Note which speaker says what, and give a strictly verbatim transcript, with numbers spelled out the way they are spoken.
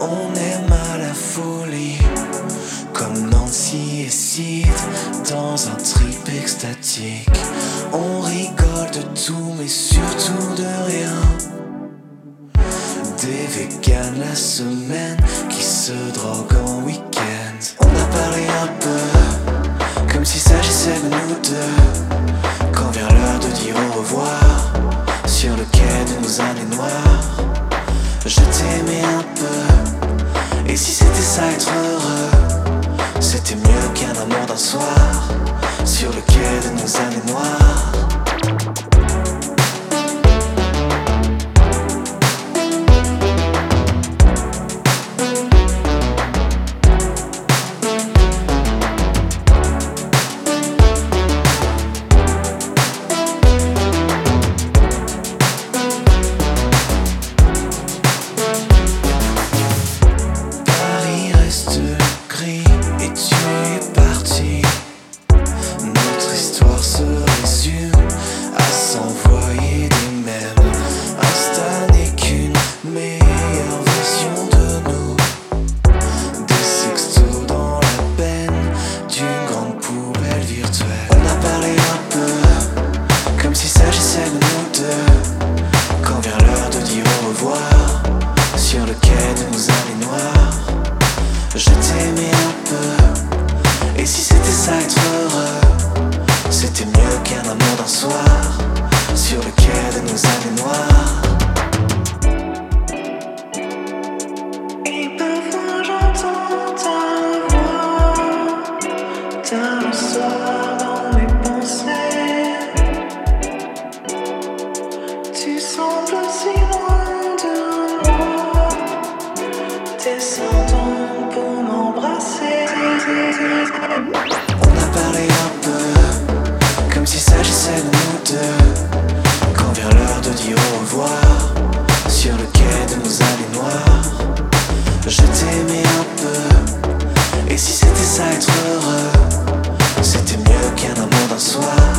Speaker 1: On aime à la folie, comme Nancy et Sid, dans un trip extatique. On rigole de tout, mais surtout de rien. Des véganes la semaine qui se droguent en week-end. On a parlé un peu, comme s'il s'agissait de nous deux, quand vient l'heure de dire au revoir, sur le quai de nos années noires. Je t'aimais un peu, et si c'était ça être heureux, c'était mieux qu'un amour d'un soir, sur le quai de nos années noires. Et tu es parti. Notre histoire se résume à s'envoyer des mèmes. Insta n'est qu'une meilleure version de nous. Des sextos dans la peine d'une grande poubelle virtuelle. On a parlé un peu, comme s'il s'agissait de nous deux, quand vient l'heure de dire au revoir, sur le quai de nos années noires. Je t'aimais un peu, et si c'était ça être heureux, c'était mieux qu'un amour d'un soir, sur le quai de nos années noires. Et parfois j'entends ta voix, tard le soir dans mes pensées. Tu sembles si loin de moi, descendant pour m'embrasser. On a parlé un peu, comme s'il s'agissait de nous deux, quand vient l'heure de dire au revoir, sur le quai de nos années noires. Je t'aimais un peu, et si c'était ça être heureux, c'était mieux qu'un amour d'un soir,